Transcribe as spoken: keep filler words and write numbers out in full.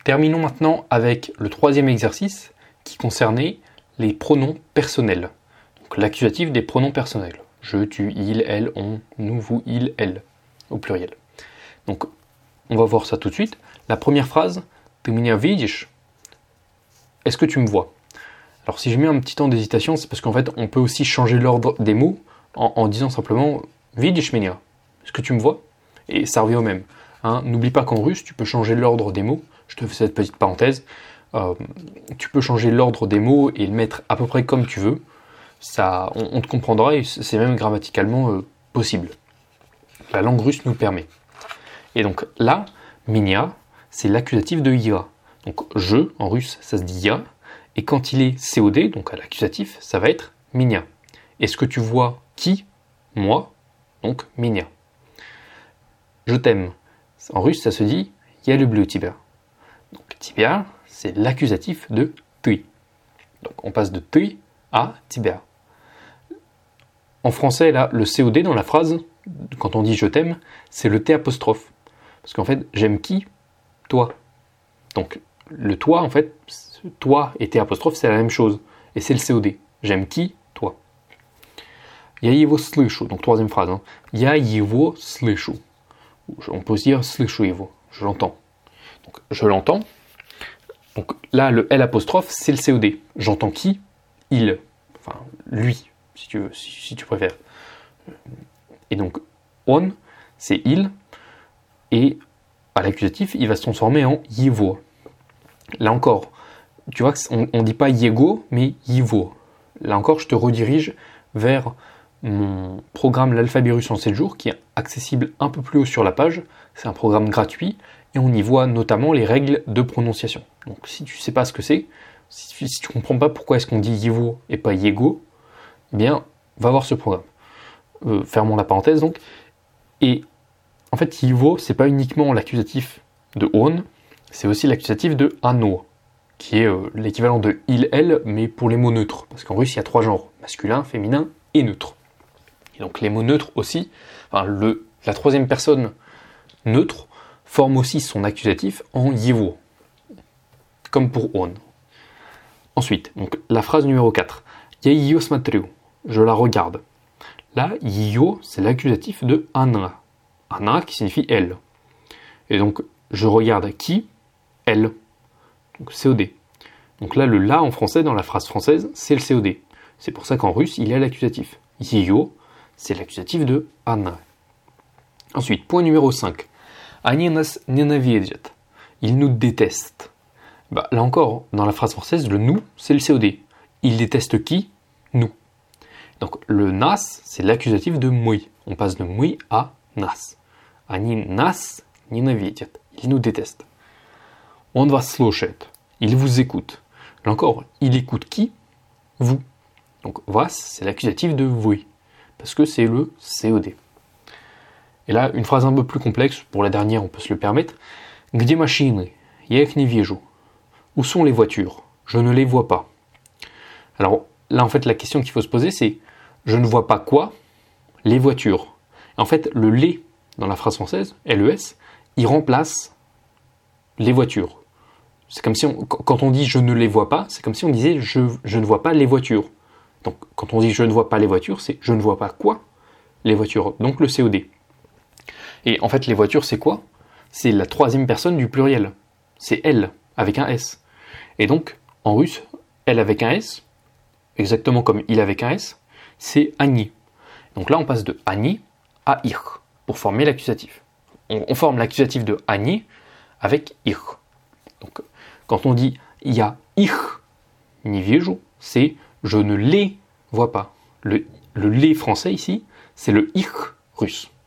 terminons maintenant avec le troisième exercice qui concernait les pronoms personnels. Donc l'accusatif des pronoms personnels. Je, tu, il, elle, on, nous, vous, il, elle, au pluriel. Donc on va voir ça tout de suite. La première phrase, Ты меня видишь? Est-ce que tu me vois? Alors si je mets un petit temps d'hésitation, c'est parce qu'en fait on peut aussi changer l'ordre des mots en, en disant simplement Видишь меня? Est-ce que tu me vois? Et ça revient au même. Hein, n'oublie pas qu'en russe, tu peux changer l'ordre des mots. Je te fais cette petite parenthèse. Euh, tu peux changer l'ordre des mots et le mettre à peu près comme tu veux. Ça, on, on te comprendra et c'est même grammaticalement euh, possible. La langue russe nous le permet. Et donc là, меня, c'est l'accusatif de я. Donc je, en russe, ça se dit я. Et quand il est C O D, donc à l'accusatif, ça va être меня. Est-ce que tu vois qui? Moi, donc меня. Je t'aime. En russe, ça se dit я люблю тебя. Donc тебя, c'est l'accusatif de ты. Donc on passe de ты à тебя. En français, là, le C O D dans la phrase, quand on dit je t'aime, c'est le T apostrophe. Parce qu'en fait, j'aime qui? Toi. Donc le toi, en fait, toi et T apostrophe, c'est la même chose. Et c'est le C O D. J'aime qui? Toi. Я его слышу. Donc troisième phrase. Hein. Я его слышу. On peut aussi dire слышу его. Je l'entends. Donc je l'entends. Donc là, le L apostrophe, c'est le C O D. J'entends qui? Il. Enfin, lui, si tu veux, si, si tu préfères. Et donc, on, c'est il. Et à l'accusatif, il va se transformer en его. Là encore, tu vois qu'on ne dit pas jego, mais его. Là encore, je te redirige vers mon programme L'Alphabet Russe en sept jours, qui est accessible un peu plus haut sur la page. C'est un programme gratuit, et on y voit notamment les règles de prononciation. Donc si tu ne sais pas ce que c'est, si tu ne comprends pas pourquoi est-ce qu'on dit его et pas jego, eh bien, va voir ce programme. Euh, fermons la parenthèse donc. Et en fait, его, c'est pas uniquement l'accusatif de on, c'est aussi l'accusatif de ano, qui est euh, l'équivalent de il, elle, mais pour les mots neutres. Parce qu'en russe, il y a trois genres, masculin, féminin et neutre. Et donc les mots neutres aussi, enfin, le, la troisième personne neutre forme aussi son accusatif en его, comme pour on. Ensuite, donc, la phrase numéro quatre. Я её смотрю, je la regarde. Là, её, c'est l'accusatif de она. Она qui signifie elle. Et donc, je regarde qui? Elle. Donc C O D. Donc là, le là en français, dans la phrase française, c'est le C O D. C'est pour ça qu'en russe, il y a l'accusatif. Её, c'est l'accusatif de она. Ensuite, point numéro cinq. Они нас ненавидят. Ils nous détestent. Bah, là encore, dans la phrase française, le nous, c'est le C O D. Ils détestent qui? Nous. Donc le нас, c'est l'accusatif de мы. On passe de мы à нас. Они нас ненавидят. Ils nous détestent. Он вас слушает. Il vous écoute. Là encore, il écoute qui? Vous. Donc вас, c'est l'accusatif de вы. Parce que c'est le C O D. Et là, une phrase un peu plus complexe, pour la dernière, on peut se le permettre. Где машины? Я их не вижу. Où sont les voitures? Je ne les vois pas. Alors là, en fait, la question qu'il faut se poser, c'est je ne vois pas quoi? Les voitures. En fait, le les dans la phrase française, L E S, il remplace les voitures. C'est comme si, on, quand on dit je ne les vois pas, c'est comme si on disait je, je ne vois pas les voitures. Donc, quand on dit je ne vois pas les voitures, c'est je ne vois pas quoi? Les voitures. Donc, le C O D. Et en fait, les voitures, c'est quoi? C'est la troisième personne du pluriel. C'est elle, avec un S. Et donc, en russe, elle avec un S, exactement comme il avec un S, c'est они. Donc là, on passe de они à их, pour former l'accusatif. On, on forme l'accusatif de они avec их. Donc, quand on dit я их не вижу, c'est je ne les vois pas. Le, le les français ici, c'est le их russe.